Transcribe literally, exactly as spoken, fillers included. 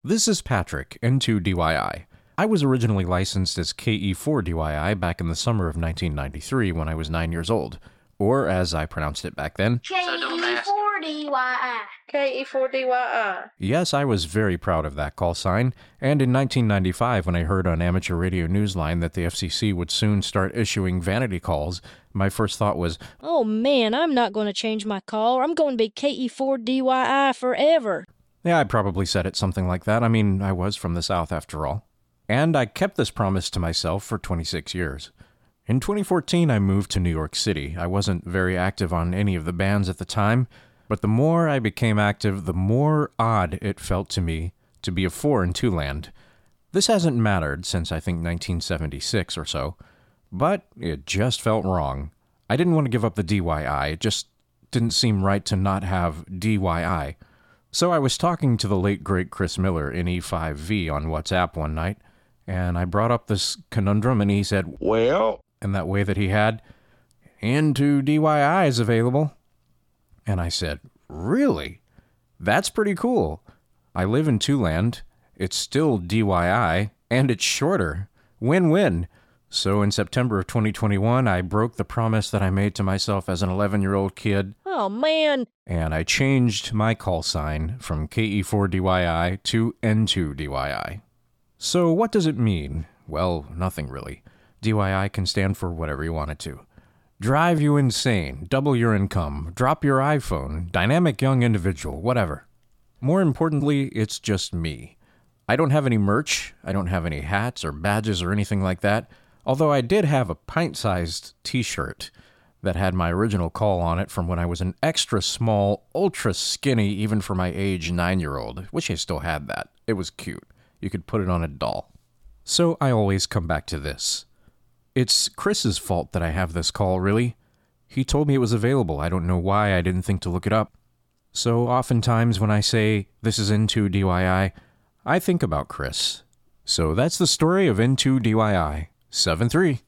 This is Patrick, N two D Y I. I was originally licensed as K E four D Y I back in the summer of nineteen ninety-three when I was nine years old, or as I pronounced it back then, K E four D Y I. K E four D Y I. Yes, I was very proud of that call sign, and in nineteen ninety-five when I heard on Amateur Radio Newsline that the F C C would soon start issuing vanity calls, my first thought was, oh man, I'm not going to change my call. I'm going to be K E four D Y I forever. Yeah, I probably said it something like that. I mean, I was from the South after all. And I kept this promise to myself for twenty-six years. In twenty fourteen, I moved to New York City. I wasn't very active on any of the bands at the time, but the more I became active, the more odd it felt to me to be a four in two-land. This hasn't mattered since I think nineteen seventy-six or so, but it just felt wrong. I didn't want to give up the D Y I. It just didn't seem right to not have D Y I. So I was talking to the late, great Chris Miller in E five V on WhatsApp one night, and I brought up this conundrum, and he said, well, in that way that he had, N two D Y I is available. And I said, really? That's pretty cool. I live in two-land, it's still D Y I, and it's shorter. Win-win. So in September of twenty twenty-one, I broke the promise that I made to myself as an eleven-year-old kid. Oh man. And I changed my call sign from K E four D Y I to N two D Y I. So what does it mean? Well, nothing really. D Y I can stand for whatever you want it to. Drive you insane, double your income, drop your iPhone, dynamic young individual, whatever. More importantly, it's just me. I don't have any merch, I don't have any hats or badges or anything like that, although I did have a pint-sized t-shirt that had my original call on it from when I was an extra small, ultra skinny, even for my age, nine-year-old. Wish I still had that. It was cute. You could put it on a doll. So I always come back to this. It's Chris's fault that I have this call, really. He told me it was available. I don't know why I didn't think to look it up. So oftentimes when I say, this is N two D Y I, I think about Chris. So that's the story of N two D Y I. seven three.